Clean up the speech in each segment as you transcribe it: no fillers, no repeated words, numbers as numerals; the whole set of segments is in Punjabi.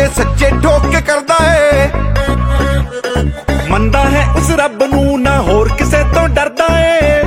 सच्चे ठोक के करदा है। ਮੰਨਦਾ ਹੈ ਉਸ ਰੱਬ ਨੂੰ ਨਾ ਹੋਰ ਕਿਸੇ ਤੋਂ ਡਰਦਾ ਏ।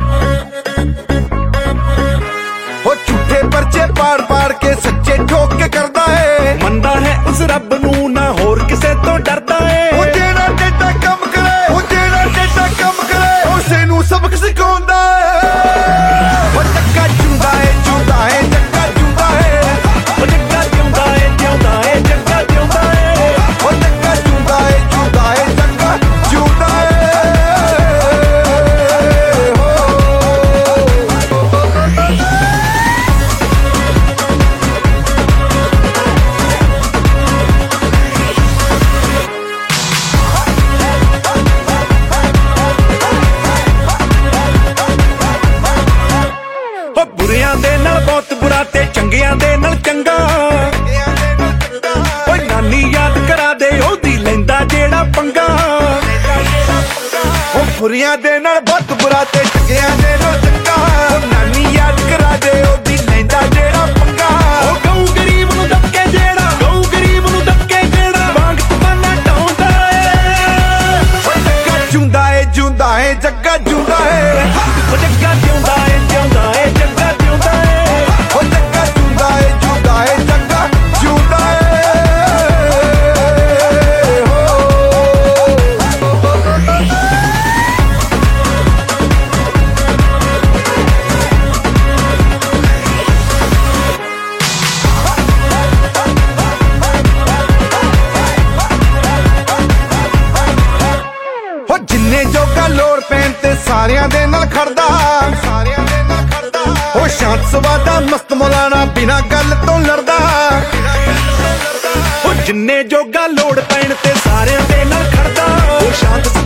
हो झूठे पर्चे पाड़ पाड़ के सच्चे ठोक के करदा है। ਮੰਨਦਾ ਹੈ ਉਸ ਰੱਬ ਨੂੰ ਨਾ ਹੋਰ ਕਿਸੇ ਤੋਂ ਡਰਦਾ ਏ। ਉਹ ਜਿਹੜਾ ਟੇਡਾ ਕੰਮ ਕਰੇ, ਉਹ ਜਿਹੜਾ ਟੇਡਾ ਕੰਮ ਕਰੇ ਉਸੇ ਨੂੰ ਸਬਕ ਸਿਖਾਉਂਦਾ ਹੈ। ਉਹ ਜੱਗਾ ਜਿਉਂਦਾ ਏ ਜਿਉਂਦਾ ਏ ਜੱਗਾ ਜਿਉਂਦਾ ਏ। ਉਹ ਜੱਗਾ ਜਿਉਂਦਾ ਏ ਜਿਉਂਦਾ ਏ ਜੱਗਾ ਜਿਉਂਦਾ ਏ। ਉਹ ਜੱਗਾ ਜਿਉਂਦਾ ਏ ਜਿਉਂਦਾ ਏ ਜੱਗਾ ਜਿਉਂਦਾ ਏ। ਉਹ ਬੁਰਿਆਂ ਦੇ ਨਾਲ ਬਹੁਤ ਬੁਰਾ ਤੇ ਚੰਗਿਆਂ ਦੇ ਨਾਲ ਚੰਗਾ। ਓਏ ਨਾਨੀ ਯਾਦ ਕਰਾ ਦੇ ਉਹਦੀ ਲੈਂਦਾ ਜਿਹੜਾ ਪੰਗਾ। ਉਹ ਬੁਰਿਆਂ ਦੇ ਨਾਲ ਬਹੁਤ ਬੁਰਾ ਤੇ ਚੰਗਿਆਂ ਦੇ ਨਾਲ ਚੰਗਾ। ਉਹ ਨਾਨੀ ਯਾਦ ਕਰਾ ਦੇ ਉਹਦੀ ਲੈਂਦਾ ਜਿਹੜਾ ਪੰਗਾ। ਉਹ ਗਊ ਗਰੀਬ ਨੂੰ ਧੱਕੇ ਜਿਹੜਾ, ਗਊ ਗਰੀਬ ਨੂੰ ਧੱਕੇ ਜਿਹੜਾ ਵਾਂਗ ਤੂਫਾਨਾਂ ਢਾਉਂਦਾ ਏ। ਉਹ ਜੱਗਾ ਜਿਉਂਦਾ ਏ ਜਿਉਂਦਾ ਏ ਜੱਗਾ ਜਿਉਂਦਾ ਏ। ਉਹ ਜੱਗਾ ਜਿਉਂਦਾ ਏ ਜਿਉਂਦਾ ਏ ਜੱਗਾ ਜਿਉਂਦਾ ਏ। ਉਹ ਜੱਗਾ ਜਿਉਂਦਾ ਏ ਜਿਉਂਦਾ ਏ ਜੱਗਾ ਜਿਉਂਦਾ ਏ। ਹੋ ਜਿੰਨੇ ਜੋਗਾ ਲੋੜ ਪੈਣ ਤੇ ਸਾਰਿਆਂ ਦੇ ਨਾਲ ਖੜਦਾ। ਉਹ ਸ਼ਾਂਤ ਸੁਭਾਅ ਦਾ ਮਸਤ ਮੌਲਾਨਾ ਬਿਨਾਂ ਗੱਲ ਤੋਂ ਲੜਦਾ। ਉਹ ਜਿੰਨੇ ਜੋਗਾ ਲੋੜ ਪੈਣ ਤੇ ਸਾਰਿਆਂ ਦੇ ਨਾਲ ਖੜਦਾ। ਉਹ ਸ਼ਾਂਤ